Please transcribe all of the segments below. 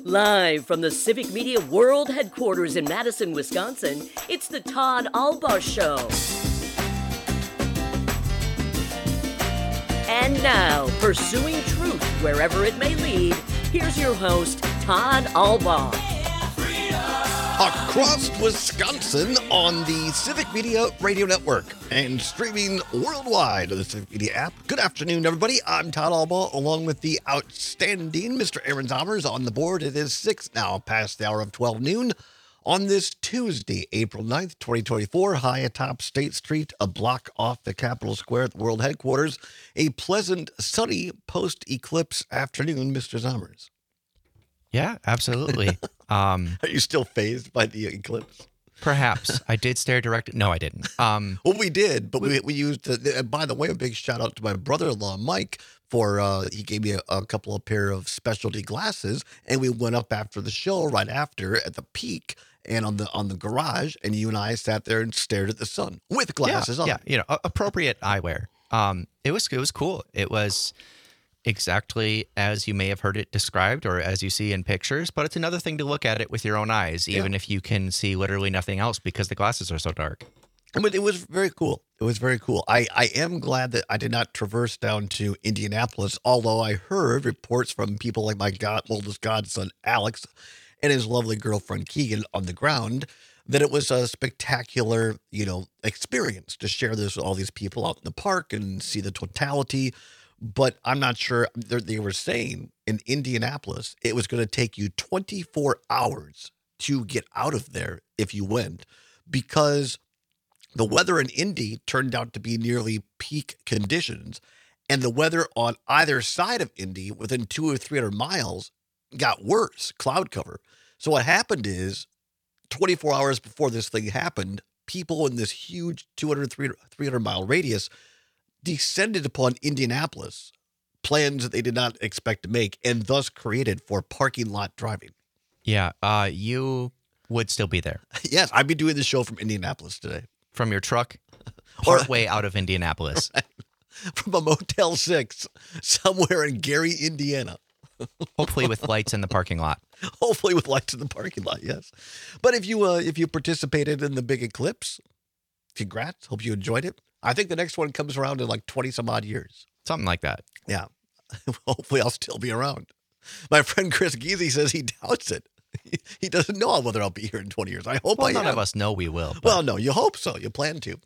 Live from the Civic Media World Headquarters in Madison, Wisconsin, it's the Todd Albaugh Show. And now, pursuing truth wherever it may lead, here's your host, Todd Albaugh. Across Wisconsin on the Civic Media Radio Network and streaming worldwide on the Civic Media app. Good afternoon, everybody. I'm Todd Albaugh, along with the outstanding Mr. Aaron Zomers on the board. It is 6 now past the hour of 12 noon on this Tuesday, April 9th, 2024, high atop State Street, a block off the Capitol Square at the World Headquarters. A pleasant, sunny post-eclipse afternoon, Mr. Zomers. Yeah, absolutely. Are you still fazed by the eclipse? Perhaps. I did stare directly. No, I didn't. Well, we did, but we used, by the way, a big shout out to my brother-in-law, Mike, for he gave me a couple of pair of specialty glasses, and we went up after the show, right after, at the peak, and on the garage, and you and I sat there and stared at the sun with glasses on. Yeah, appropriate eyewear. It was cool. It was exactly as you may have heard it described or as you see in pictures, but it's another thing to look at it with your own eyes, even if you can see literally nothing else because the glasses are so dark. But it was very cool. It was very cool. I am glad that I did not traverse down to Indianapolis, although I heard reports from people like my oldest godson, Alex, and his lovely girlfriend, Keegan, on the ground, that it was a spectacular, experience to share this with all these people out in the park and see the totality. But I'm not sure. They were saying in Indianapolis, it was going to take you 24 hours to get out of there if you went, because the weather in Indy turned out to be nearly peak conditions, and the weather on either side of Indy within 200 or 300 miles got worse, cloud cover. So what happened is 24 hours before this thing happened, people in this huge 200, 300 mile radius descended upon Indianapolis, plans that they did not expect to make, and thus created for parking lot driving. Yeah, you would still be there. Yes, I'd be doing the show from Indianapolis today. From your truck, partway out of Indianapolis. Right. From a Motel 6 somewhere in Gary, Indiana. Hopefully with lights in the parking lot. Hopefully with lights in the parking lot, yes. But if you participated in the big eclipse, congrats. Hope you enjoyed it. I think the next one comes around in like 20 some odd years. Something like that. Yeah. Hopefully I'll still be around. My friend Chris Geezy says he doubts it. He doesn't know whether I'll be here in 20 years. I hope I am. None of us know we will. But. Well, no, you hope so. You plan to.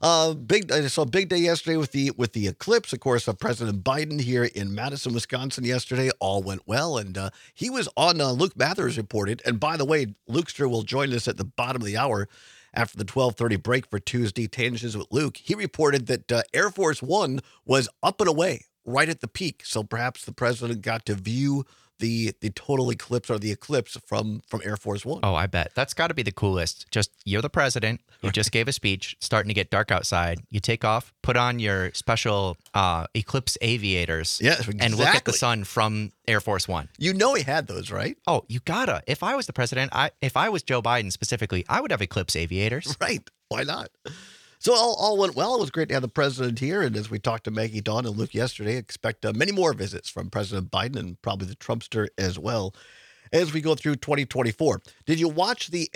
Big day yesterday with the eclipse. Of course, President Biden here in Madison, Wisconsin yesterday. All went well, and he was on. Luke Mathers reported. And by the way, Lukester will join us at the bottom of the hour after the 12:30 break for Tuesday Tangents with Luke. He reported that Air Force One was up and away right at the peak. So perhaps the president got to view the total eclipse or the eclipse from Air Force One. Oh, I bet. That's got to be the coolest. Just, you're the president. You just gave a speech, starting to get dark outside. You take off, put on your special eclipse aviators, exactly. And look at the sun from Air Force One. You know he had those, right? Oh, you gotta. If I was the president, if I was Joe Biden specifically, I would have eclipse aviators. Right. Why not? So all went well. It was great to have the president here. And as we talked to Maggie, Dawn, and Luke yesterday, expect many more visits from President Biden and probably the Trumpster as well as we go through 2024. Did you watch the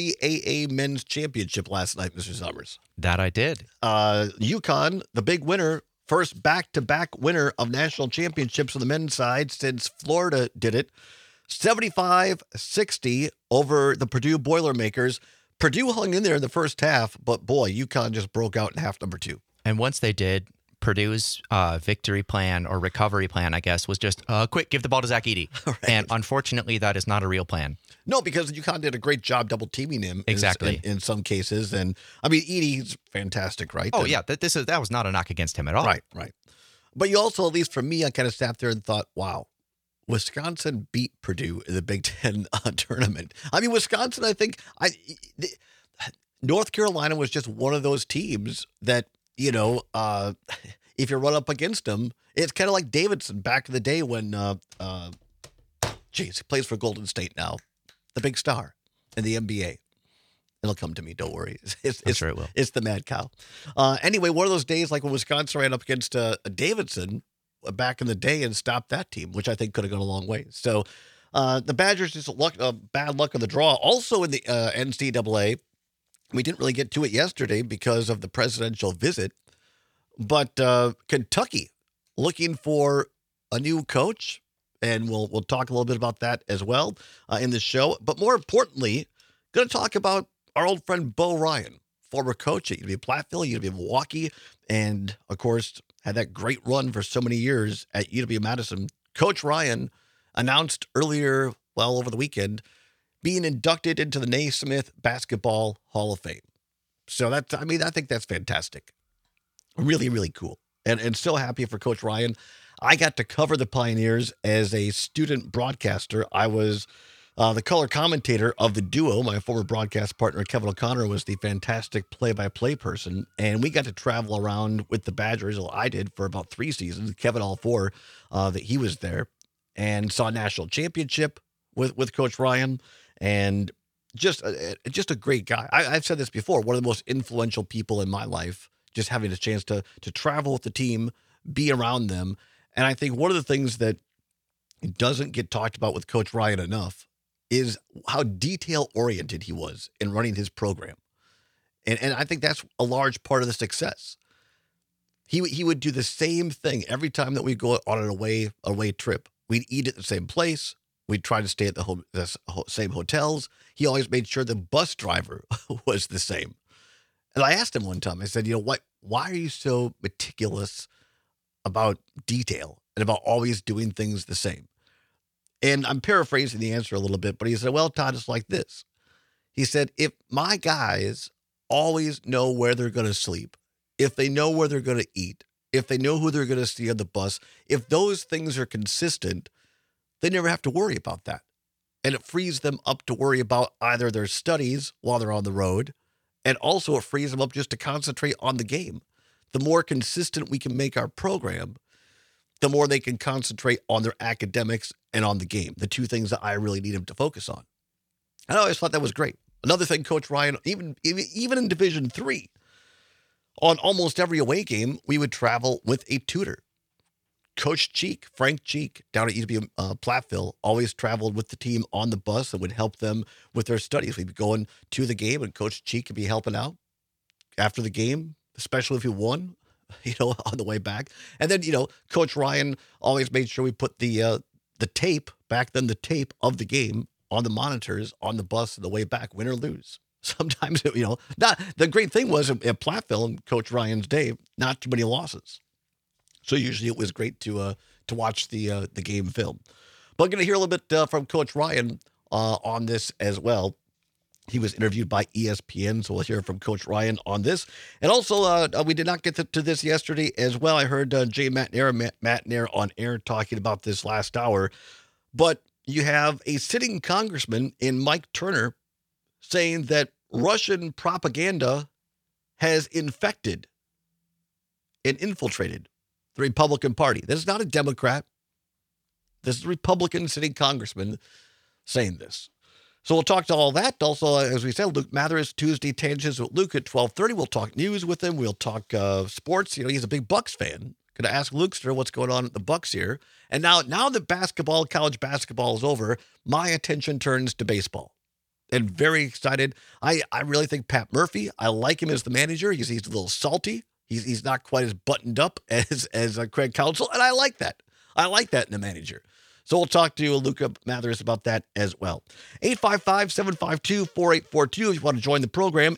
NCAA Men's Championship last night, Mr. Summers? That I did. UConn, the big winner, first back-to-back winner of national championships on the men's side since Florida did it, 75-60 over the Purdue Boilermakers. Purdue hung in there in the first half, but boy, UConn just broke out in half number two. And once they did, Purdue's victory plan or recovery plan, I guess, was just, quick, give the ball to Zach Edey. Right. And unfortunately, that is not a real plan. No, because UConn did a great job double teaming him. Exactly. In some cases. And I mean, Edey's fantastic, right? Oh, yeah. That was not a knock against him at all. Right. But you also, at least for me, I kind of sat there and thought, wow, Wisconsin beat Purdue in the Big Ten tournament. I mean, Wisconsin, I think, North Carolina was just one of those teams that, if you run up against them, it's kind of like Davidson back in the day when, he plays for Golden State now, the big star in the NBA. It'll come to me. Don't worry. I'm sure it will. It's the mad cow. Anyway, one of those days like when Wisconsin ran up against Davidson back in the day and stopped that team, which I think could have gone a long way. So The Badgers just bad luck of the draw. Also in the NCAA, we didn't really get to it yesterday because of the presidential visit, but Kentucky looking for a new coach, and we'll talk a little bit about that as well in the show. But more importantly, going to talk about our old friend Bo Ryan, former coach at UW-Platteville, UW-Milwaukee, and of course had that great run for so many years at UW-Madison. Coach Ryan announced earlier, over the weekend, being inducted into the Naismith Basketball Hall of Fame. So I think that's fantastic. Really, really cool. And so happy for Coach Ryan. I got to cover the Pioneers as a student broadcaster. I was the color commentator of the duo. My former broadcast partner, Kevin O'Connor, was the fantastic play-by-play person. And we got to travel around with the Badgers. Well, I did for about 3 seasons. Kevin, all 4 that he was there. And saw a national championship with Coach Ryan. And just a great guy. I've said this before, one of the most influential people in my life, just having a chance to travel with the team, be around them. And I think one of the things that doesn't get talked about with Coach Ryan enough is how detail-oriented he was in running his program. And I think that's a large part of the success. He would do the same thing every time that we go on an away trip. We'd eat at the same place. We'd try to stay at the same hotels. He always made sure the bus driver was the same. And I asked him one time, I said, why are you so meticulous about detail and about always doing things the same? And I'm paraphrasing the answer a little bit, but he said, well, Todd, it's like this. He said, if my guys always know where they're going to sleep, if they know where they're going to eat, if they know who they're going to see on the bus, if those things are consistent, they never have to worry about that. And it frees them up to worry about either their studies while they're on the road, and also it frees them up just to concentrate on the game. The more consistent we can make our program, the more they can concentrate on their academics and on the game, the 2 things that I really need them to focus on. And I always thought that was great. Another thing, Coach Ryan, even in Division III, on almost every away game, we would travel with a tutor. Coach Cheek, Frank Cheek, down at UW-Platteville, always traveled with the team on the bus and would help them with their studies. We'd be going to the game, and Coach Cheek could be helping out after the game, especially if he won, on the way back. And then, Coach Ryan always made sure we put the tape, back then the tape of the game, on the monitors on the bus on the way back, win or lose. Sometimes, not the great thing was at Platteville in Coach Ryan's day, not too many losses. So usually it was great to watch the game film. But I'm going to hear a little bit from Coach Ryan on this as well. He was interviewed by ESPN, so we'll hear from Coach Ryan on this. And also, we did not get to this yesterday as well. I heard Jay Matnair on air talking about this last hour. But you have a sitting congressman in Mike Turner saying that Russian propaganda has infected and infiltrated the Republican Party. This is not a Democrat. This is a Republican sitting congressman saying this. So we'll talk to all that. Also, as we said, Luke Mathers, Tuesday Tangents with Luke at 12:30. We'll talk news with him. We'll talk sports. He's a big Bucks fan. Going to ask Lukester what's going on at the Bucks here. And now that college basketball is over, my attention turns to baseball. And very excited. I really think Pat Murphy, I like him as the manager. He's a little salty. He's not quite as buttoned up as Craig Counsell, and I like that. I like that in a manager. So we'll talk to Luca Mathers about that as well. 855-752-4842 if you want to join the program.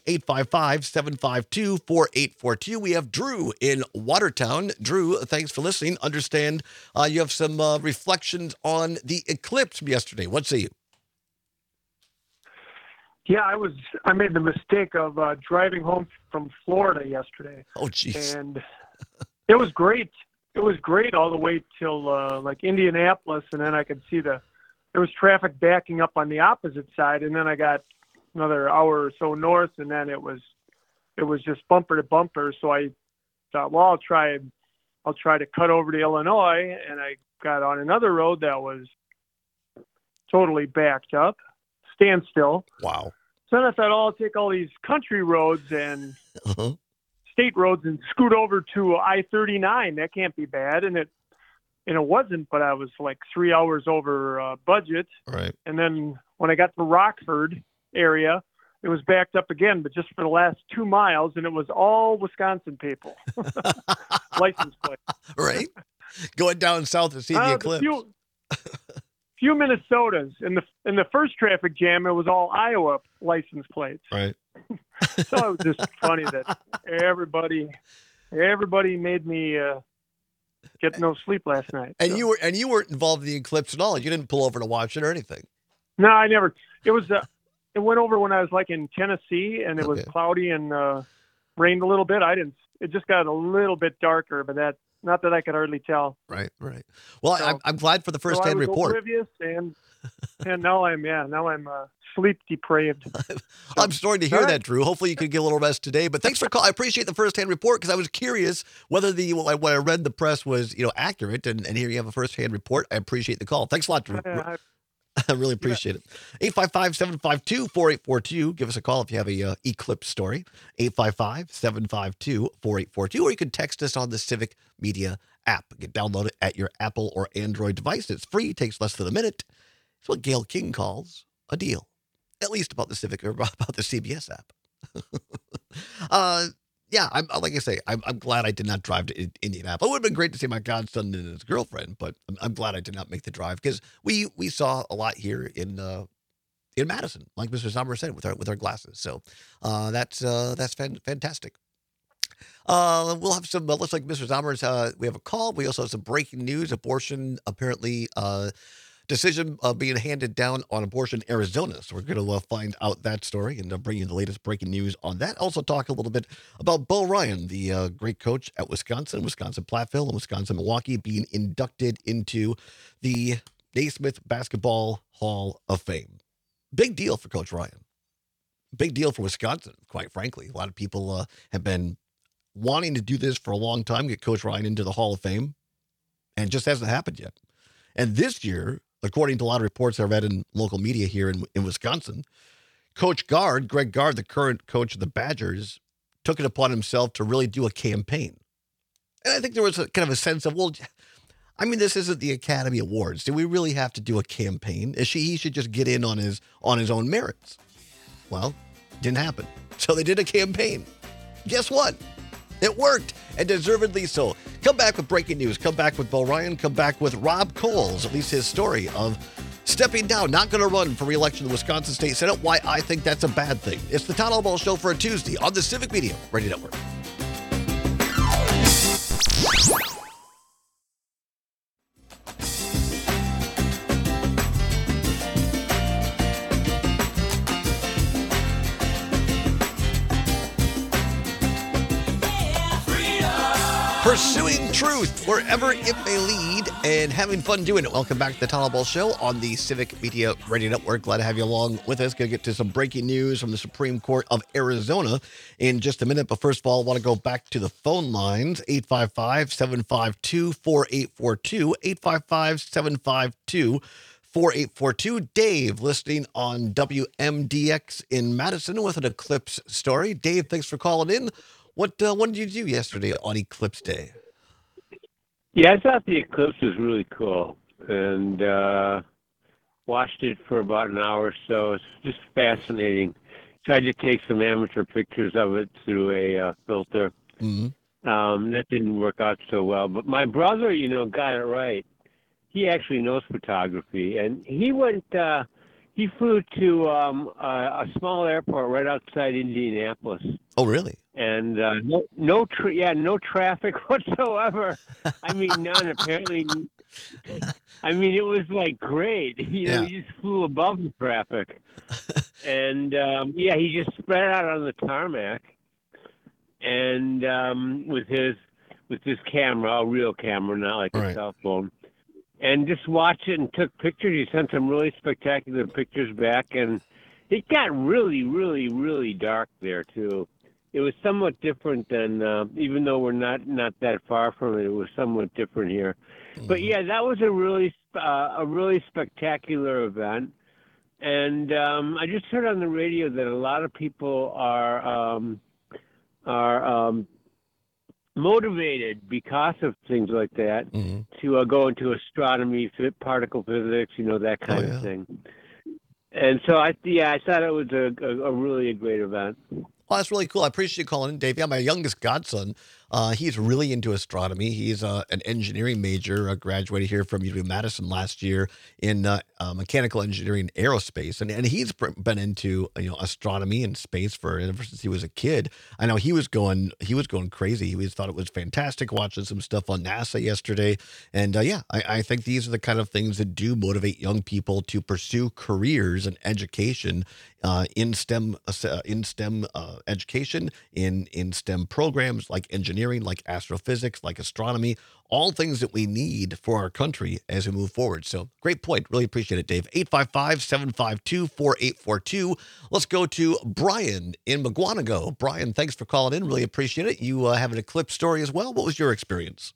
855-752-4842. We have Drew in Watertown. Drew, thanks for listening. Understand you have some reflections on the eclipse from yesterday. What say you? Yeah, I made the mistake of driving home from Florida yesterday. Oh, jeez. And it was great. It was great all the way till like Indianapolis, and then I could see there was traffic backing up on the opposite side, and then I got another hour or so north, and then it was just bumper to bumper. So I thought, well, I'll try to cut over to Illinois, and I got on another road that was totally backed up, standstill. Wow. So then I thought, I'll take all these country roads and state roads and scoot over to I-39. That can't be bad. And it and it wasn't, but I was like 3 hours over budget. Right. And then when I got to Rockford area, it was backed up again, but just for the last 2 miles, and it was all Wisconsin people, license plate. Right. Going down south to see the eclipse. Few Minnesotas. In the first traffic jam, it was all Iowa license plates. Right. So it was just funny that everybody made me get no sleep last night. And so. you weren't involved in the eclipse at all. You didn't pull over to watch it or anything. No, I never. It was it went over when I was like in Tennessee, and it was Okay. cloudy and rained a little bit. I didn't. It just got a little bit darker, but not that I could hardly tell. Right. Well, So- I'm glad for the So I first-hand was report. oblivious, and now I'm sleep deprived. I'm starting to hear All right. that, Drew. Hopefully you could get a little rest today. But thanks for calling. I appreciate the first-hand report because I was curious whether what I read in the press was accurate. And here you have a first-hand report. I appreciate the call. Thanks a lot, Drew. I really appreciate it. 855-752-4842. Give us a call if you have a eclipse story. 855-752-4842. Or you can text us on the Civic Media app. Get downloaded at your Apple or Android device. It's free. It takes less than a minute. It's what Gail King calls a deal. At least about the Civic or about the CBS app. Yeah, like I say, I'm glad I did not drive to Indianapolis. It would have been great to see my godson and his girlfriend, but I'm glad I did not make the drive because we saw a lot here in Madison, like Mr. Sommer said, with our glasses. So that's fantastic. We'll have some. Looks like Mr. Sommer's. We have a call. We also have some breaking news. Abortion apparently. Decision being handed down on abortion in Arizona. So we're going to find out that story and bring you the latest breaking news on that. Also talk a little bit about Bo Ryan, the great coach at Wisconsin Platteville, and Wisconsin Milwaukee, being inducted into the Naismith Basketball Hall of Fame. Big deal for Coach Ryan. Big deal for Wisconsin, quite frankly. A lot of people have been wanting to do this for a long time, get Coach Ryan into the Hall of Fame, and it just hasn't happened yet. And this year, according to a lot of reports I read in local media here in Wisconsin, Coach Gard, Greg Gard, the current coach of the Badgers, took it upon himself to really do a campaign. And I think there was a kind of a sense of, well, I mean, this isn't the Academy Awards. Do we really have to do a campaign? He should just get in on his own merits. Well, didn't happen. So they did a campaign. Guess what? It worked, and deservedly so. Come back with breaking news. Come back with Bo Ryan. Come back with Rob Coles, at least his story of stepping down, not going to run for re-election to the Wisconsin State Senate, why I think that's a bad thing. It's the Todd Albaugh Show for a Tuesday on the Civic Media Radio Network. Pursuing truth wherever it may lead and having fun doing it. Welcome back to the Todd Albaugh Show on the Civic Media Radio Network. Glad to have you along with us. Going to get to some breaking news from the Supreme Court of Arizona in just a minute. But first of all, I want to go back to the phone lines. 855-752-4842. 855-752-4842. Dave, listening on WMDX in Madison with an eclipse story. Dave, thanks for calling in. What did you do yesterday on Eclipse Day? Yeah, I thought the eclipse was really cool, and watched it for about an hour or so. It's just fascinating. Tried to take some amateur pictures of it through a filter. Mm-hmm. That didn't work out so well. But my brother, got it right. He actually knows photography, and he went. He flew to a small airport right outside Indianapolis. Oh, really? And no traffic whatsoever. I mean, none. Apparently, I mean, it was like great. He just flew above the traffic, and he just spread out on the tarmac, and with his camera, a real camera, not like a cell phone. And just watched it and took pictures. He sent some really spectacular pictures back, and it got really, really, really dark there too. It was somewhat different than, even though we're not that far from it. It was somewhat different here. Mm-hmm. But yeah, that was a really spectacular event. And I just heard on the radio that a lot of people are motivated because of things like that to go into astronomy, particle physics, that kind of thing. And so I thought it was a really great event. Well, that's really cool. I appreciate you calling in, Dave. Yeah, my youngest godson, he's really into astronomy. He's an engineering major, graduated here from University of Madison last year in mechanical engineering and aerospace. And he's been into astronomy and space ever since he was a kid. I know he was going crazy. He thought it was fantastic watching some stuff on NASA yesterday. And I think these are the kind of things that do motivate young people to pursue careers and education in STEM education, in STEM programs like engineering, like astrophysics, like astronomy, all things that we need for our country as we move forward. So great point. Really appreciate it, Dave. 855-752-4842. Let's go to Brian in McGuanago. Brian, thanks for calling in. Really appreciate it. You have an eclipse story as well. What was your experience?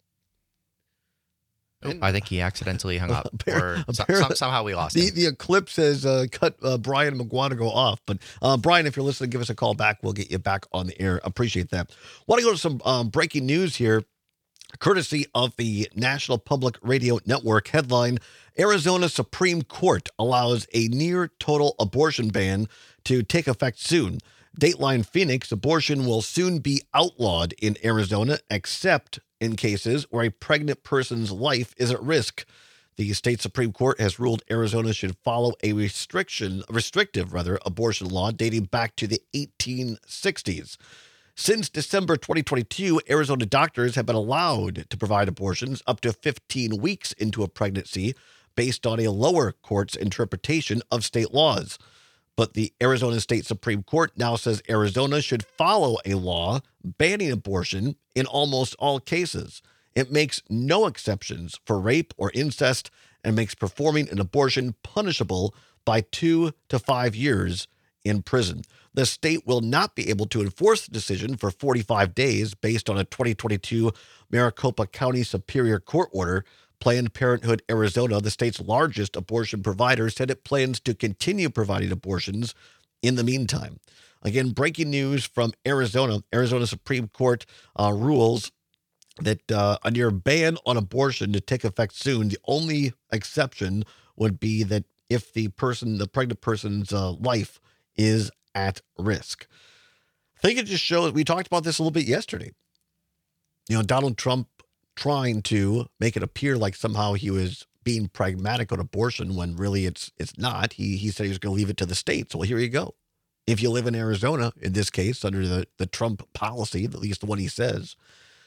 I think he accidentally hung up, or somehow we lost him. The eclipse has cut Brian McGuanago off. But Brian, if you're listening, give us a call back. We'll get you back on the air. Appreciate that. Want to go to some breaking news here, courtesy of the National Public Radio Network. Headline: Arizona Supreme Court allows a near-total abortion ban to take effect soon. Dateline Phoenix: abortion will soon be outlawed in Arizona, except in cases where a pregnant person's life is at risk. The state Supreme Court has ruled Arizona should follow a restrictive abortion law dating back to the 1860s. Since December 2022, Arizona doctors have been allowed to provide abortions up to 15 weeks into a pregnancy based on a lower court's interpretation of state laws. But the Arizona State Supreme Court now says Arizona should follow a law banning abortion in almost all cases. It makes no exceptions for rape or incest and makes performing an abortion punishable by 2 to 5 years in prison. The state will not be able to enforce the decision for 45 days based on a 2022 Maricopa County Superior Court order. Planned Parenthood Arizona, the state's largest abortion provider, said it plans to continue providing abortions in the meantime. Again, breaking news from Arizona. Arizona Supreme Court rules that a near ban on abortion to take effect soon. The only exception would be that if the pregnant person's life is at risk. I think it just shows, we talked about this a little bit yesterday. Donald Trump trying to make it appear like somehow he was being pragmatic on abortion when really it's not. He said he was going to leave it to the states. Well, here you go. If you live in Arizona, in this case, under the Trump policy, at least the one he says,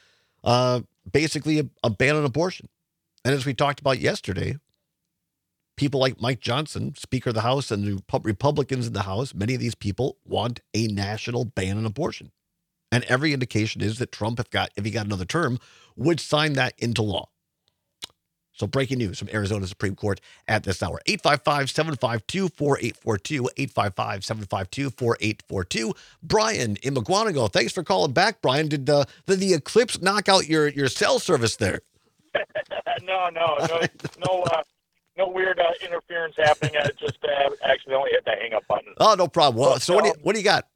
basically a ban on abortion. And as we talked about yesterday, people like Mike Johnson, Speaker of the House, and the Republicans in the House, many of these people want a national ban on abortion. And every indication is that Trump, if he got another term, would sign that into law. So breaking news from Arizona Supreme Court at this hour. 855-752-4842, 855-752-4842. Brian in McGuanago, thanks for calling back, Brian. Did the eclipse knock out your cell service there? No weird interference happening. I just accidentally hit the hang up button. Oh, no problem. Well, so what do you got?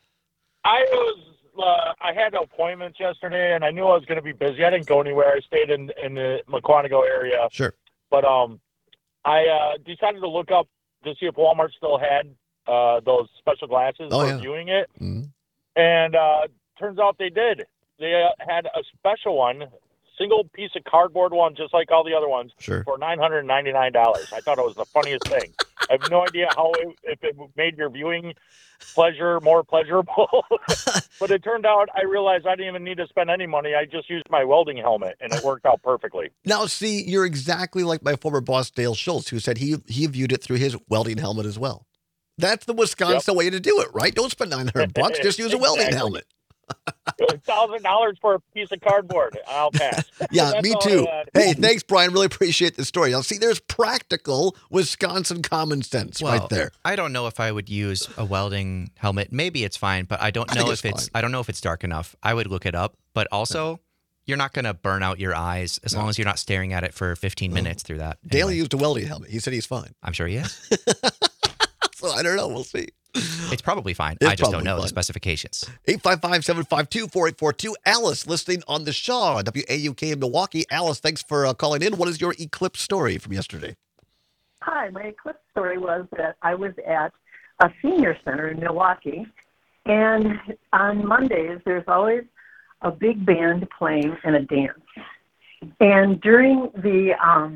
I had appointments yesterday, and I knew I was going to be busy. I didn't go anywhere. I stayed in the McQuantico area. Sure. But I decided to look up to see if Walmart still had those special glasses for viewing it. Mm-hmm. And turns out they did. They had a special one, single piece of cardboard one, just like all the other ones, sure, for $999. I thought it was the funniest thing. I have no idea if it made your viewing pleasure more pleasurable. But it turned out I realized I didn't even need to spend any money. I just used my welding helmet, and it worked out perfectly. Now, see, you're exactly like my former boss, Dale Schultz, who said he viewed it through his welding helmet as well. That's the Wisconsin way to do it, right? Don't spend $900. Just use a welding helmet. It was $1,000 for a piece of cardboard. I'll pass. Yeah, me too. Hey, thanks, Brian. Really appreciate the story. Now, see, there's practical Wisconsin common sense right there. I don't know if I would use a welding helmet. Maybe it's fine, but I don't know if it's dark enough. I would look it up. But also, you're not going to burn out your eyes as long as you're not staring at it for 15 minutes through that. Dale used a welding helmet. He said he's fine. I'm sure he is. So I don't know. We'll see. It's probably fine. It's I just don't probably know fine. the specifications. 855-752-4842. Alice, listening on the Shaw, WAUK in Milwaukee. Alice, thanks for calling in. What is your eclipse story from yesterday? Hi, my eclipse story was that I was at a senior center in Milwaukee, and on Mondays there's always a big band playing and a dance. And during the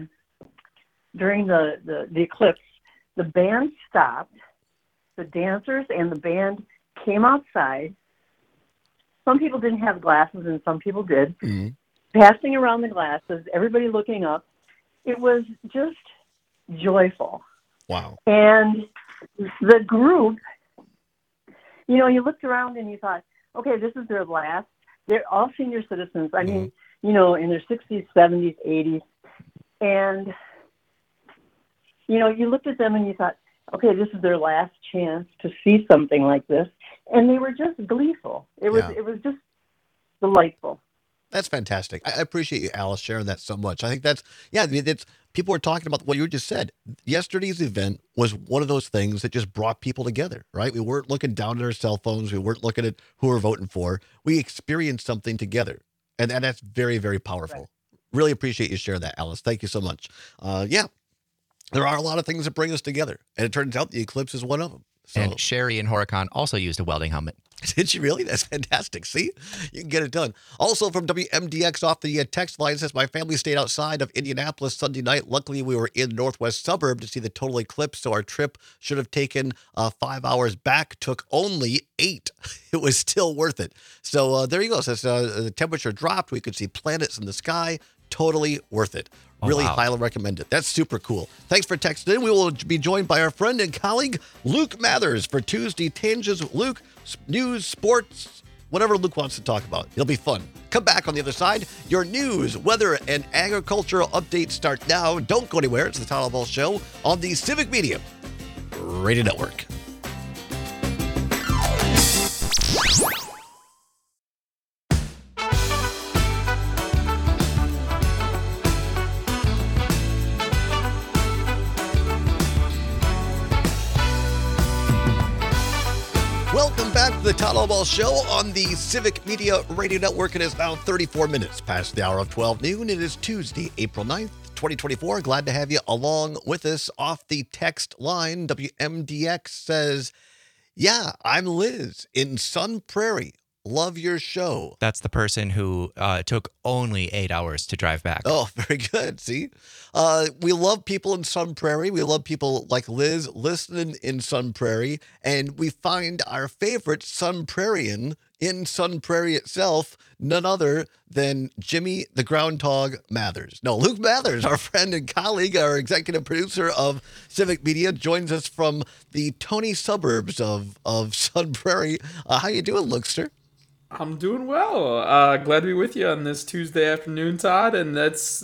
eclipse, the band stopped. The dancers and the band came outside. Some people didn't have glasses, and some people did. Mm-hmm. Passing around the glasses, everybody looking up. It was just joyful. Wow. And the group, you looked around and you thought, okay, this is their last. They're all senior citizens. I mean, in their 60s, 70s, 80s. And, you looked at them and you thought, okay, this is their last chance to see something like this. And they were just gleeful. It was just delightful. That's fantastic. I appreciate you, Alice, sharing that so much. I think that's people were talking about what you just said. Yesterday's event was one of those things that just brought people together, right? We weren't looking down at our cell phones. We weren't looking at who we're voting for. We experienced something together. And that's very, very powerful. Right. Really appreciate you sharing that, Alice. Thank you so much. There are a lot of things that bring us together. And it turns out the eclipse is one of them. So. And Sherry in Horicon also used a welding helmet. Did she really? That's fantastic. See? You can get it done. Also from WMDX off the text line says, my family stayed outside of Indianapolis Sunday night. Luckily, we were in the northwest suburb to see the total eclipse, so our trip should have taken 5 hours back. Took only 8. It was still worth it. So there you go. Says the temperature dropped. We could see planets in the sky. Totally worth it. Really highly recommend it. That's super cool. Thanks for texting in. We will be joined by our friend and colleague, Luke Mathers, for Tuesday Tangents. Luke, news, sports, whatever Luke wants to talk about. It'll be fun. Come back on the other side. Your news, weather, and agricultural updates start now. Don't go anywhere. It's the Todd Ball Show on the Civic Media Radio Network. Welcome back to the Todd Ball Show on the Civic Media Radio Network. It is now 34 minutes past the hour of 12 noon. It is Tuesday, April 9th, 2024. Glad to have you along with us off the text line. WMDX says, yeah, I'm Liz in Sun Prairie. Love your show. That's the person who took only 8 hours to drive back. Oh, very good. See, we love people in Sun Prairie. We love people like Liz listening in Sun Prairie. And we find our favorite Sun Prairian in Sun Prairie itself, none other than Jimmy the Groundhog Mathers. No, Luke Mathers, our friend and colleague, our executive producer of Civic Media, joins us from the Tony suburbs of Sun Prairie. How you doing, Lukester? I'm doing well. Glad to be with you on this Tuesday afternoon, Todd. And that's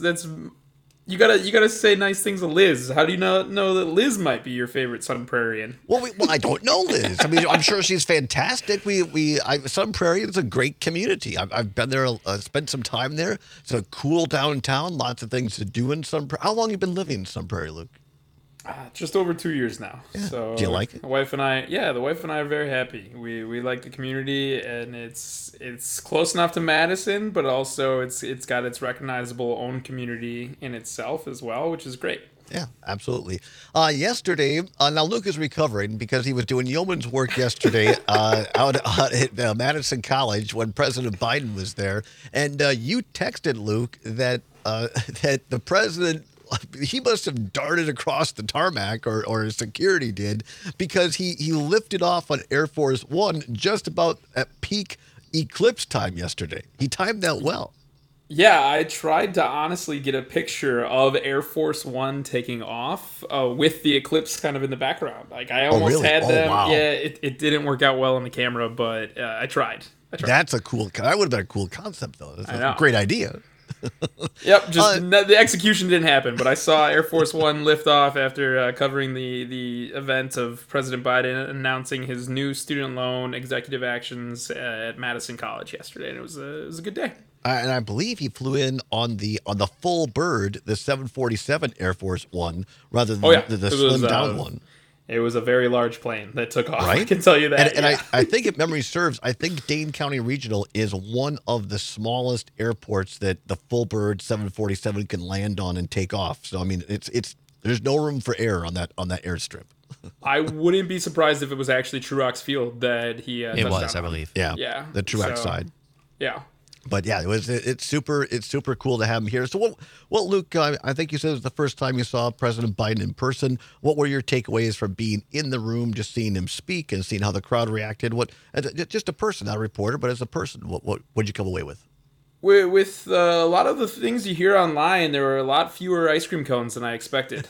you gotta say nice things to Liz. How do you know that Liz might be your favorite Sun Prairian? Well, I don't know Liz. I mean, I'm sure she's fantastic. Sun Prairie is a great community. I've been there, spent some time there. It's a cool downtown. Lots of things to do in Sun Prairie. How long have you been living in Sun Prairie, Luke? Just over 2 years now. Yeah. So do you like it? The wife and I are very happy. We like the community, and it's close enough to Madison, but also it's got its recognizable own community in itself as well, which is great. Yeah, absolutely. Yesterday, now Luke is recovering because he was doing yeoman's work yesterday out at Madison College when President Biden was there, and you texted Luke that the president. He must have darted across the tarmac, or security did, because he lifted off on Air Force One just about at peak eclipse time yesterday. He timed that well. Yeah, I tried to honestly get a picture of Air Force One taking off with the eclipse kind of in the background. Like I almost had them. Wow. Yeah, it didn't work out well on the camera, but I tried. That's that would have been a cool concept, though. That's a great idea. Yep, just the execution didn't happen, but I saw Air Force One lift off after covering the event of President Biden announcing his new student loan executive actions at Madison College yesterday, and it was a good day. And I believe he flew in on the full bird, the 747 Air Force One, rather than the slimmed down one. It was a very large plane that took off. Right? I can tell you that. And I think if memory serves, I think Dane County Regional is one of the smallest airports that the Fullbird 747 can land on and take off. So I mean, it's there's no room for error on that airstrip. I wouldn't be surprised if it was actually Truax Field that he. It was, I believe. Yeah. The Truax side. Yeah. But yeah, it's super cool to have him here. So what Luke, I think you said it was the first time you saw President Biden in person. What were your takeaways from being in the room, just seeing him speak and seeing how the crowd reacted? What, just a person, not a reporter, but as a person, what'd you come away with? With a lot of the things you hear online, there were a lot fewer ice cream cones than I expected.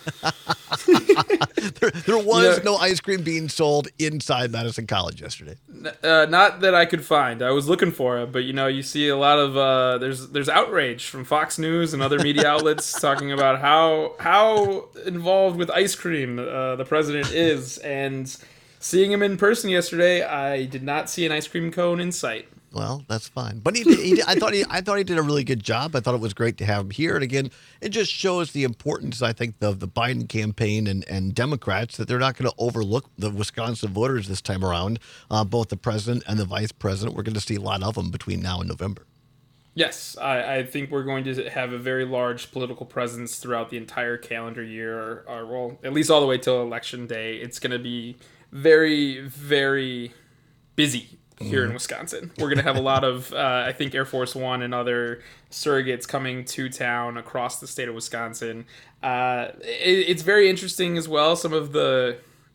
there was no ice cream being sold inside Madison College yesterday. Not that I could find. I was looking for it, but you see a lot of there's outrage from Fox News and other media outlets talking about how involved with ice cream the president is, and seeing him in person yesterday, I did not see an ice cream cone in sight. Well, that's fine. But I thought he did a really good job. I thought it was great to have him here. And again, it just shows the importance, I think, of the Biden campaign and Democrats, that they're not going to overlook the Wisconsin voters this time around. Both the president and the vice president. We're going to see a lot of them between now and November. Yes, I think we're going to have a very large political presence throughout the entire calendar year, or well, at least all the way till Election Day. It's going to be very, very busy here in Wisconsin. We're going to have a lot of, I think, Air Force One and other surrogates coming to town across the state of Wisconsin. It's very interesting as well, some of the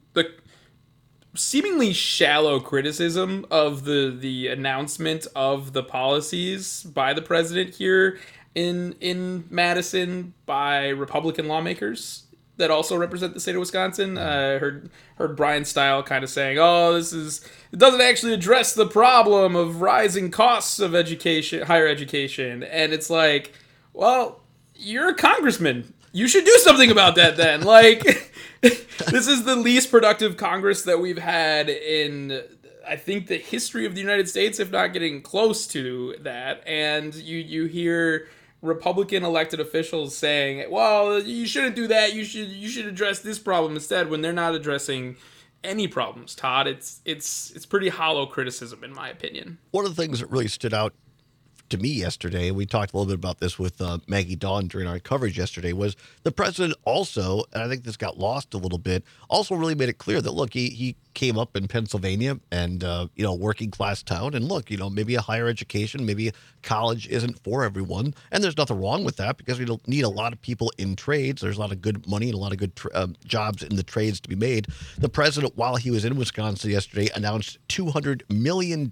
seemingly shallow criticism of the announcement of the policies by the president here in Madison by Republican lawmakers that also represent the state of Wisconsin. I heard Brian Stile kind of saying, it doesn't actually address the problem of rising costs of education, higher education. And it's like, well, you're a congressman. You should do something about that then. Like, this is the least productive Congress that we've had in, I think, the history of the United States, if not getting close to that. And you hear Republican elected officials saying, well, you shouldn't do that. You should address this problem instead, when they're not addressing any problems, Todd. It's pretty hollow criticism, in my opinion. One of the things that really stood out to me yesterday, we talked a little bit about this with Maggie Dawn during our coverage yesterday, was the president also, and I think this got lost a little bit, also really made it clear that, look, he came up in Pennsylvania and, working class town. And look, maybe a higher education, maybe college isn't for everyone. And there's nothing wrong with that, because we need a lot of people in trades. There's a lot of good money and a lot of good jobs in the trades to be made. The president, while he was in Wisconsin yesterday, announced $200 million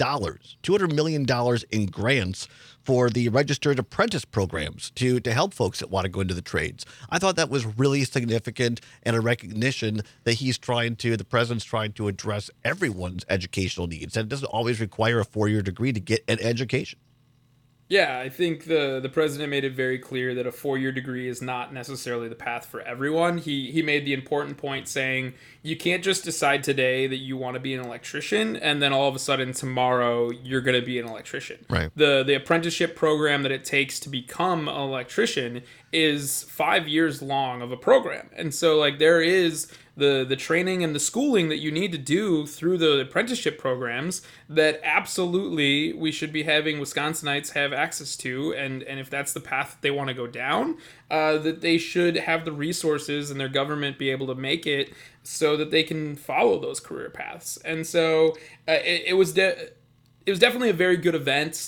in grants for the registered apprentice programs to help folks that want to go into the trades. I thought that was really significant, and a recognition that the president's trying to address everyone's educational needs. And it doesn't always require a 4-year degree to get an education. Yeah, I think the president made it very clear that a 4-year degree is not necessarily the path for everyone. He made the important point saying you can't just decide today that you want to be an electrician and then all of a sudden tomorrow you're going to be an electrician. Right. The apprenticeship program that it takes to become an electrician is 5 years long of a program. And so there is the training and the schooling that you need to do through the apprenticeship programs that absolutely we should be having Wisconsinites have access to. And if that's the path that they want to go down, that they should have the resources and their government be able to make it so that they can follow those career paths. And so it was definitely a very good event.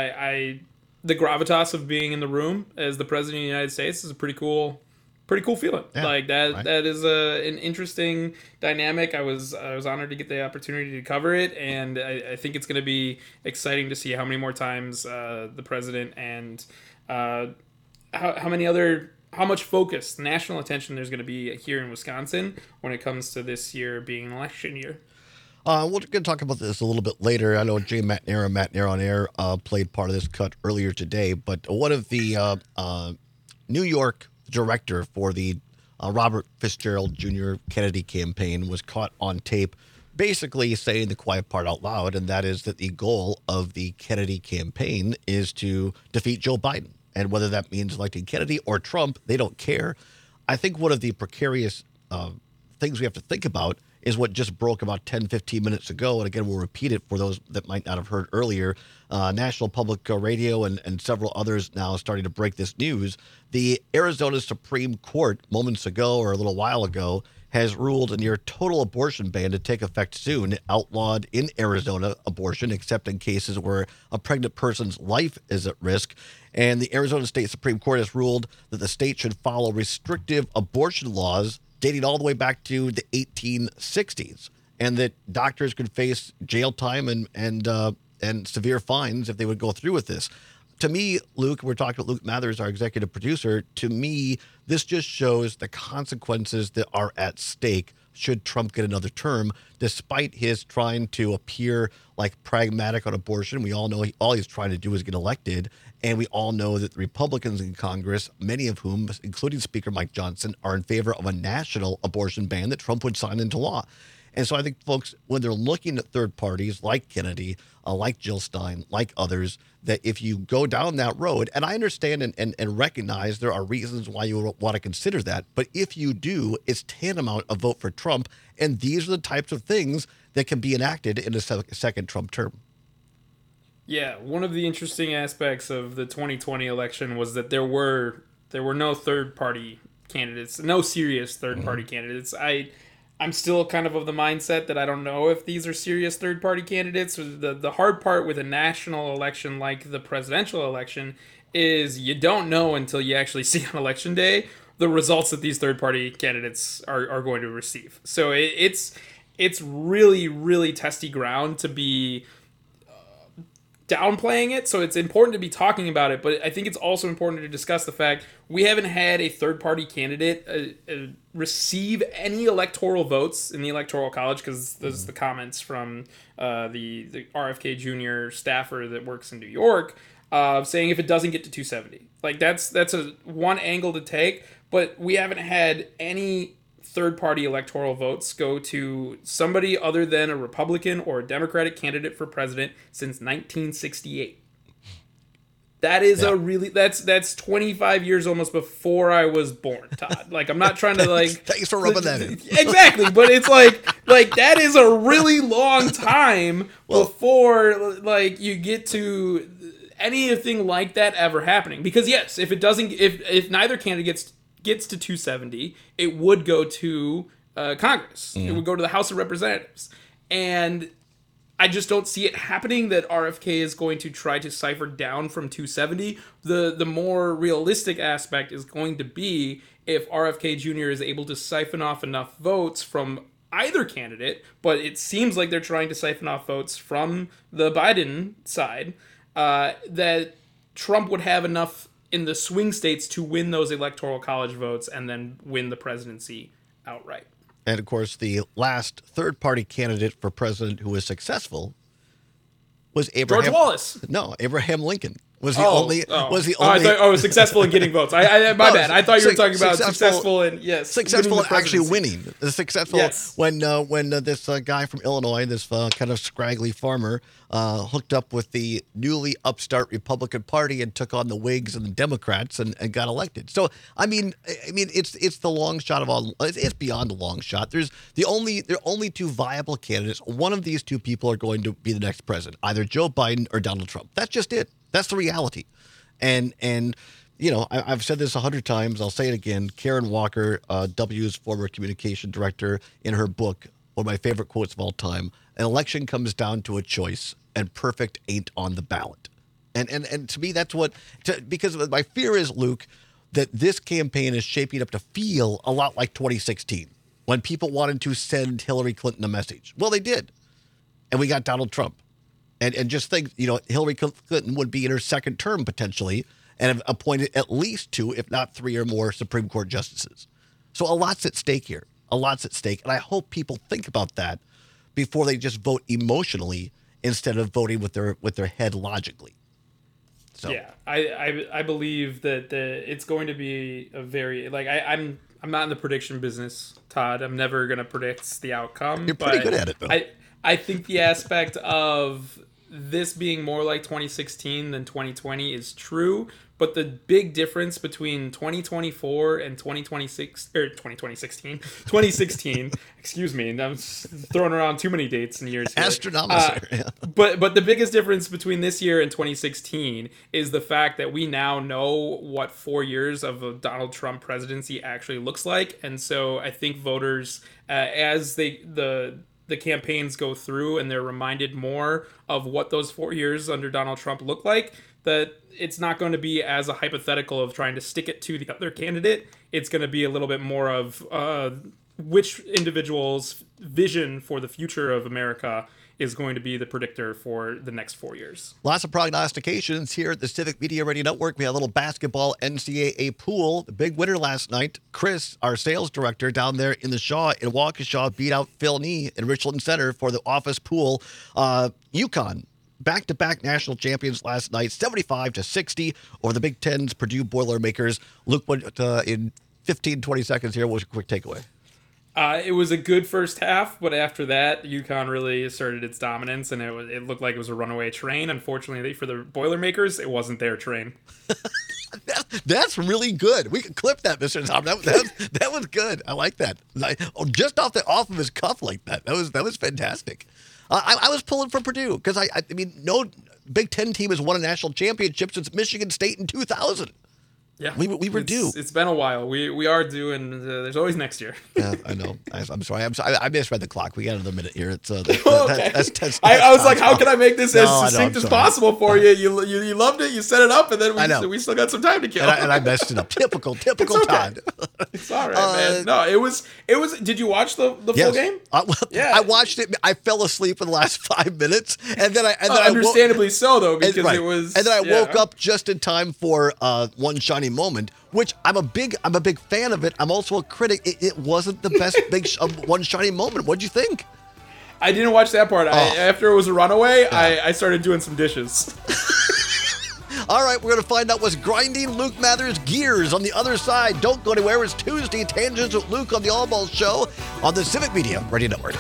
The gravitas of being in the room as the president of the United States is a pretty cool feeling. Yeah, that is an interesting dynamic. I was honored to get the opportunity to cover it, and I think it's going to be exciting to see how many more times the president and how much focus, national attention there's going to be here in Wisconsin when it comes to this year being an election year. We're going to talk about this a little bit later. I know Jay McNair on Air played part of this cut earlier today, but one of the New York director for the Robert Fitzgerald Jr. Kennedy campaign was caught on tape basically saying the quiet part out loud, and that is that the goal of the Kennedy campaign is to defeat Joe Biden. And whether that means electing Kennedy or Trump, they don't care. I think one of the precarious things we have to think about is what just broke about 10, 15 minutes ago. And again, we'll repeat it for those that might not have heard earlier. National Public Radio and several others now starting to break this news. The Arizona Supreme Court moments ago or a little while ago has ruled a near total abortion ban to take effect soon. It outlawed in Arizona abortion, except in cases where a pregnant person's life is at risk. And the Arizona State Supreme Court has ruled that the state should follow restrictive abortion laws dating all the way back to the 1860s, and that doctors could face jail time and severe fines if they would go through with this. To me, Luke, we're talking about Luke Mathers, our executive producer. To me, this just shows the consequences that are at stake should Trump get another term, despite his trying to appear like pragmatic on abortion. We all know all he's trying to do is get elected. And we all know that the Republicans in Congress, many of whom, including Speaker Mike Johnson, are in favor of a national abortion ban that Trump would sign into law. And so I think folks, when they're looking at third parties like Kennedy, like Jill Stein, like others, that if you go down that road, and I understand and recognize there are reasons why you want to consider that, but if you do, it's tantamount a vote for Trump. And these are the types of things that can be enacted in a second Trump term. Yeah, one of the interesting aspects of the 2020 election was that there were no third-party candidates, no serious third-party candidates. I'm still kind of the mindset that I don't know if these are serious third-party candidates. The hard part with a national election like the presidential election is you don't know until you actually see on election day the results that these third-party candidates are going to receive. So it's really, really testy ground to be downplaying it, so it's important to be talking about it, but I think it's also important to discuss the fact we haven't had a third-party candidate receive any electoral votes in the Electoral College, because there's the comments from the RFK Jr. staffer that works in New York saying if it doesn't get to 270. Like, that's a one angle to take, but we haven't had any third-party electoral votes go to somebody other than a Republican or a Democratic candidate for president since 1968. That is that's 25 years almost before I was born, Todd. Like, I'm not trying to Thanks for rubbing that in. Exactly, but it's like that is a really long time before you get to anything like that ever happening. Because yes, if neither candidate gets to 270, it would go to Congress. It would go to the House of Representatives. And I just don't see it happening that RFK is going to try to cipher down from 270. The more realistic aspect is going to be if RFK Jr. is able to siphon off enough votes from either candidate, but it seems like they're trying to siphon off votes from the Biden side, that Trump would have enough in the swing states to win those Electoral College votes and then win the presidency outright. And of course, the last third-party candidate for president who was successful was Abraham. George Wallace. No, Abraham Lincoln was the only. Was the only? I thought, successful in getting votes. My bad. I thought you were talking about successful in successful actually winning. Successful when this guy from Illinois, this kind of scraggly farmer, hooked up with the newly upstart Republican Party and took on the Whigs and the Democrats and got elected. So I mean, it's the long shot of all. It's beyond the long shot. There are only two viable candidates. One of these two people are going to be the next president, either Joe Biden or Donald Trump. That's just it. That's the reality. And you know, I've said this 100 times. I'll say it again. Karen Walker, W's former communication director, in her book, one of my favorite quotes of all time, an election comes down to a choice, and perfect ain't on the ballot. And to me, that's because my fear is, Luke, that this campaign is shaping up to feel a lot like 2016, when people wanted to send Hillary Clinton a message. Well, they did. And we got Donald Trump. And just think, you know, Hillary Clinton would be in her second term potentially and have appointed at least 2, if not 3 or more Supreme Court justices. So a lot's at stake here. A lot's at stake. And I hope people think about that before they just vote emotionally instead of voting with their head logically. So. Yeah, I believe that it's going to be a very, I'm not in the prediction business, Todd. I'm never going to predict the outcome. You're pretty good at it, though. I think the aspect of this being more like 2016 than 2020 is true, but the big difference between 2024 and 2016, excuse me, I'm throwing around too many dates and years here. Astronomical. But the biggest difference between this year and 2016 is the fact that we now know what 4 years of a Donald Trump presidency actually looks like, and so I think voters, as the campaigns go through and they're reminded more of what those 4 years under Donald Trump look like, that it's not going to be as a hypothetical of trying to stick it to the other candidate. It's going to be a little bit more of which individual's vision for the future of America is going to be the predictor for the next 4 years. Lots of prognostications here at the Civic Media Radio Network. We had a little basketball NCAA pool. The big winner last night, Chris, our sales director down there in the Shaw, in Waukesha, beat out Phil Nee in Richland Center for the office pool. UConn, back-to-back national champions last night, 75-60 over the Big Ten's Purdue Boilermakers. Luke, what in 15, 20 seconds here, what was your quick takeaway? It was a good first half, but after that, UConn really asserted its dominance, and it looked like it was a runaway train. Unfortunately, for the Boilermakers, it wasn't their train. That's really good. We can clip that, Mr. Tom. That was good. I like that. Just off of his cuff like that. That was fantastic. I was pulling for Purdue because I mean, no Big Ten team has won a national championship since Michigan State in 2000. Yeah, we were due. It's been a while. We are due, and there's always next year. Yeah, I know. I'm sorry. I misread the clock. We got another minute here. It's okay. I was like, how can I make this as succinct as possible for you? You loved it. You set it up, and then we still got some time to kill. And I messed it up. Typical it's okay. Todd. It's all right, man. No, it was. Did you watch the full game? Yeah, I watched it. I fell asleep in the last 5 minutes, and then I understandably so though, because it was. And then I woke up just in time for One Shiny Moment, which I'm a big fan of it. I'm also a critic. It wasn't the best One Shiny Moment. What'd you think? I didn't watch that part. After it was a runaway, I started doing some dishes. All right, we're going to find out what's grinding Luke Mathers' gears on the other side. Don't go anywhere. It's Tuesday, Tangents with Luke on the All Balls Show on the Civic Media Radio Network.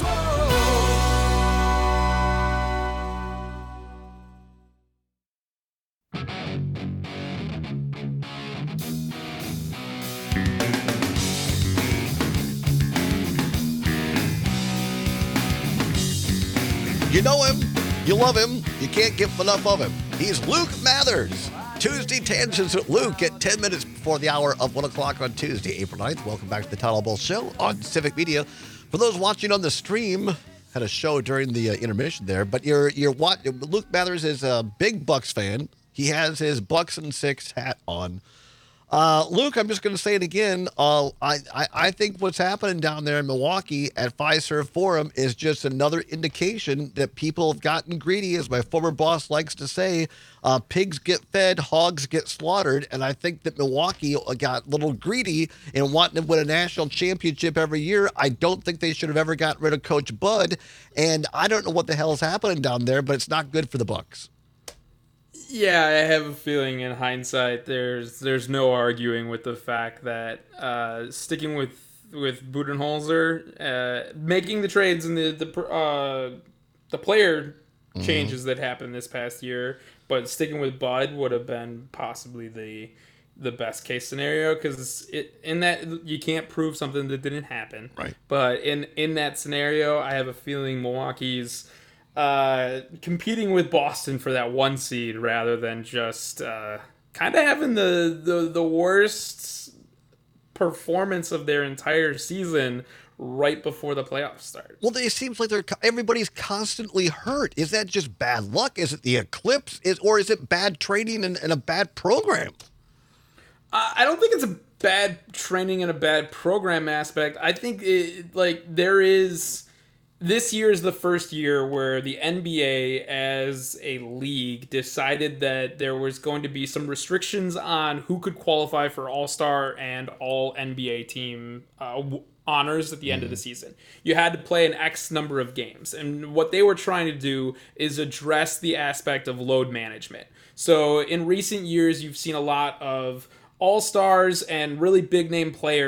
You know him, you love him, you can't get enough of him. He's Luke Mathers. Tuesday Tangents with Luke at 10 minutes before the hour of 1 o'clock on Tuesday, April 9th. Welcome back to the Todd All Balls Show on Civic Media. For those watching on the stream, had a show during the intermission there, but Luke Mathers is a big Bucks fan. He has his Bucks and Six hat on. Luke, I'm just going to say it again. I think what's happening down there in Milwaukee at Fiserv Forum is just another indication that people have gotten greedy, as my former boss likes to say. Pigs get fed, hogs get slaughtered, and I think that Milwaukee got a little greedy in wanting to win a national championship every year. I don't think they should have ever gotten rid of Coach Bud, and I don't know what the hell is happening down there, but it's not good for the Bucks. Yeah, I have a feeling in hindsight there's no arguing with the fact that sticking with Budenholzer, making the trades and the player changes that happened this past year, but sticking with Bud would have been possibly the best case scenario, because in that you can't prove something that didn't happen. Right. But in that scenario, I have a feeling Milwaukee's competing with Boston for that 1 seed rather than just kind of having the worst performance of their entire season right before the playoffs start. Well, it seems like everybody's constantly hurt. Is that just bad luck? Is it the eclipse? Or is it bad training and a bad program? I don't think it's a bad training and a bad program aspect. I think there is. This year is the first year where the NBA as a league decided that there was going to be some restrictions on who could qualify for All-Star and All NBA team honors at the end of the season. You had to play an X number of games. And what they were trying to do is address the aspect of load management. So in recent years, you've seen a lot of All-Stars and really big-name players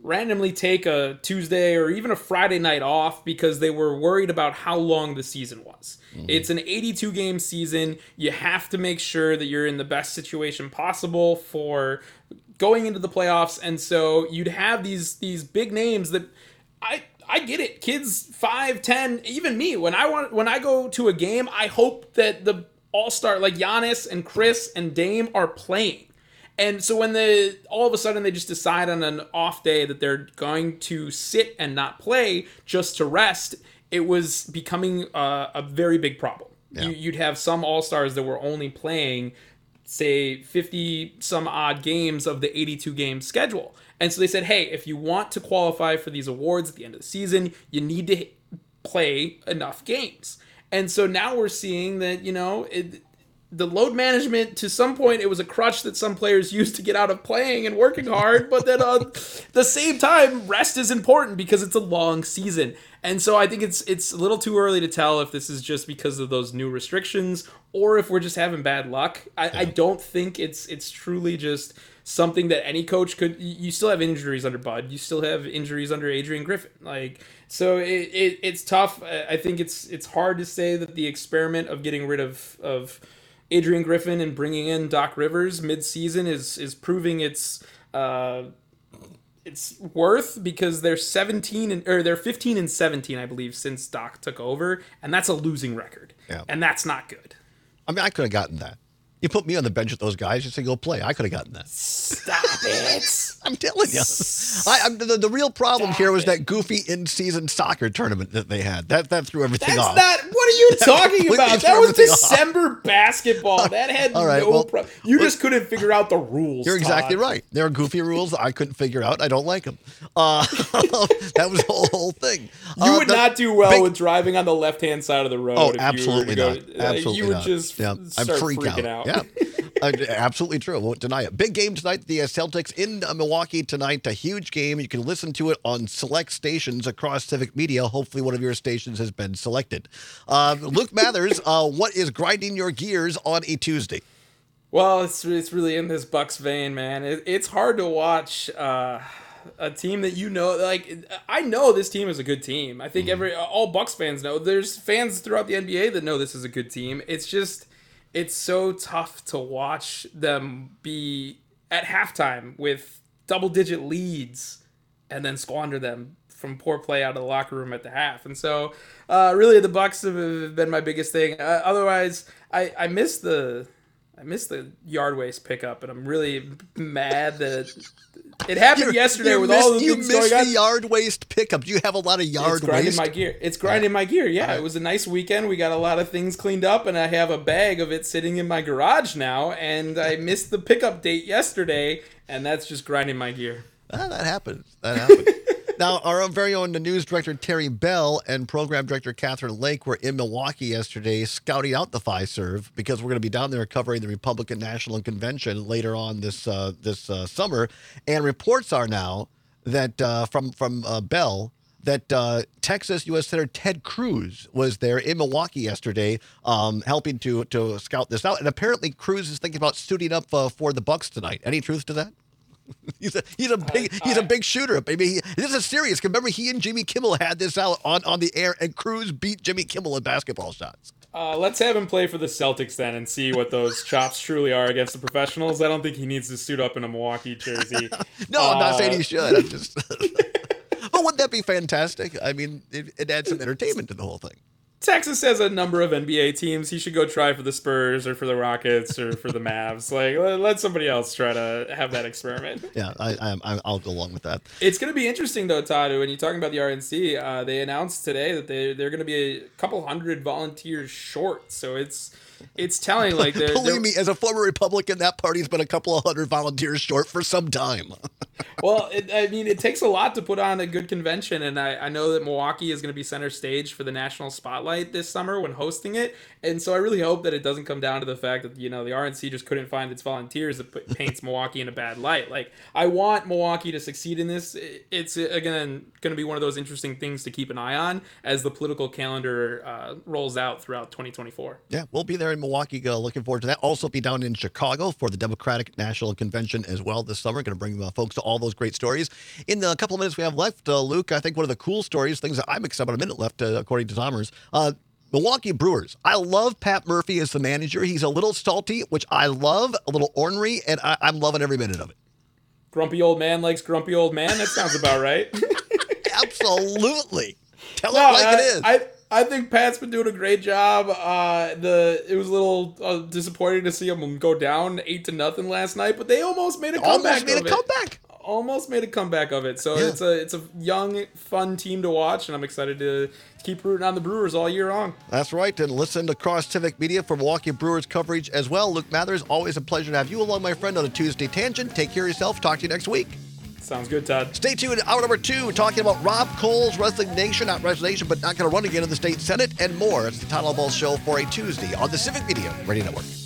randomly take a Tuesday or even a Friday night off because they were worried about how long the season was. Mm-hmm. It's an 82-game season. You have to make sure that you're in the best situation possible for going into the playoffs, and so you'd have these big names that I get it. Kids 5, 10, even me, when I go to a game, I hope that the all-star like Giannis and Chris and Dame are playing. And so when all of a sudden they just decide on an off day that they're going to sit and not play just to rest, it was becoming a very big problem. Yeah. You'd have some all-stars that were only playing, say, 50 some odd games of the 82-game schedule. And so they said, hey, if you want to qualify for these awards at the end of the season, you need to play enough games. And so now we're seeing that, the load management, to some point, it was a crutch that some players used to get out of playing and working hard, but then at the same time, rest is important because it's a long season. And so I think it's a little too early to tell if this is just because of those new restrictions or if we're just having bad luck. I don't think it's truly just something that any coach could. You still have injuries under Bud. You still have injuries under Adrian Griffin. So it's tough. I think it's hard to say that the experiment of getting rid of Adrian Griffin and bringing in Doc Rivers mid-season is proving its worth, because they're 15 and 17, I believe, since Doc took over, and that's a losing record. Yeah. And that's not good. I mean, I could have gotten that. You put me on the bench with those guys, just say go play. I could have gotten that. Stop it! I'm telling you. The real problem here was that goofy in-season soccer tournament that they had. That threw everything off. What are you talking about? That was December basketball. That had problem. You just couldn't figure out the rules. You're exactly right. There are goofy rules I couldn't figure out. I don't like them. That was the whole thing. You would not do well with driving on the left-hand side of the road. Oh, absolutely not. Absolutely you would not. just start freaking out. Yeah, absolutely true. I won't deny it. Big game tonight. The Celtics in Milwaukee tonight. A huge game. You can listen to it on select stations across Civic Media. Hopefully one of your stations has been selected. Luke Mathers, what is grinding your gears on a Tuesday? Well, it's really in this Bucks vein, man. It's hard to watch a team that I know this team is a good team. I think all Bucks fans know. There's fans throughout the NBA that know this is a good team. It's just, it's so tough to watch them be at halftime with double-digit leads and then squander them from poor play out of the locker room at the half. And so, really, the Bucks have been my biggest thing. Otherwise, I miss the yard waste pickup, and I'm really mad that it happened yesterday with all the things going on. You missed the yard waste pickup. You have a lot of yard waste. It's grinding my gear. Yeah, it was a nice weekend. We got a lot of things cleaned up, and I have a bag of it sitting in my garage now, and I missed the pickup date yesterday, and that's just grinding my gear. That happens. Now, our very own news director, Terry Bell, and program director, Catherine Lake, were in Milwaukee yesterday scouting out the Fiserv, because we're going to be down there covering the Republican National Convention later on this summer. And reports are now that from Bell that Texas U.S. Senator Ted Cruz was there in Milwaukee yesterday, helping to scout this out. And apparently Cruz is thinking about suiting up for the Bucks tonight. Any truth to that? He's a big shooter. Maybe this is serious. Remember, he and Jimmy Kimmel had this out on the air, and Cruz beat Jimmy Kimmel in basketball shots. Let's have him play for the Celtics then and see what those chops truly are against the professionals. I don't think he needs to suit up in a Milwaukee jersey. No, I'm not saying he should. I'm just. But wouldn't that be fantastic? I mean, it adds some entertainment to the whole thing. Texas has a number of NBA teams. He should go try for the Spurs or for the Rockets or for the Mavs. Let somebody else try to have that experiment. Yeah, I'll go along with that. It's going to be interesting, though, Todd, when you're talking about the RNC. They announced today that they're going to be a couple hundred volunteers short. So it's telling. Believe me, as a former Republican, that party's been a couple of hundred volunteers short for some time. Well, it takes a lot to put on a good convention, and I know that Milwaukee is going to be center stage for the national spotlight this summer when hosting it, and so I really hope that it doesn't come down to the fact that the RNC just couldn't find its volunteers that paints Milwaukee in a bad light. I want Milwaukee to succeed in this. It's again going to be one of those interesting things to keep an eye on as the political calendar rolls out throughout 2024. Yeah, we'll be there there in Milwaukee. Looking forward to that. Also be down in Chicago for the Democratic National Convention as well this summer. Going to bring folks to all those great stories. In the couple of minutes we have left, Luke, I think one of the cool stories, things that I'm excited about, a minute left, according to Zommers, Milwaukee Brewers. I love Pat Murphy as the manager. He's a little salty, which I love, a little ornery, and I'm loving every minute of it. Grumpy old man likes grumpy old man? That sounds about right. Absolutely. Tell it like it is. I think Pat's been doing a great job. It was a little disappointing to see them go down 8-0 last night, but they almost made a comeback. Almost made a comeback of it. So yeah. It's a young, fun team to watch, and I'm excited to keep rooting on the Brewers all year long. That's right. And listen to Cross Civic Media for Milwaukee Brewers coverage as well. Luke Mathers, always a pleasure to have you along, my friend, on a Tuesday Tangent. Take care of yourself. Talk to you next week. Sounds good, Todd. Stay tuned. Hour number 2, talking about Rob Cole's resignation, not resignation, but not going to run again in the state Senate and more. It's the Todd Albaugh Show for a Tuesday on the Civic Media Radio Network.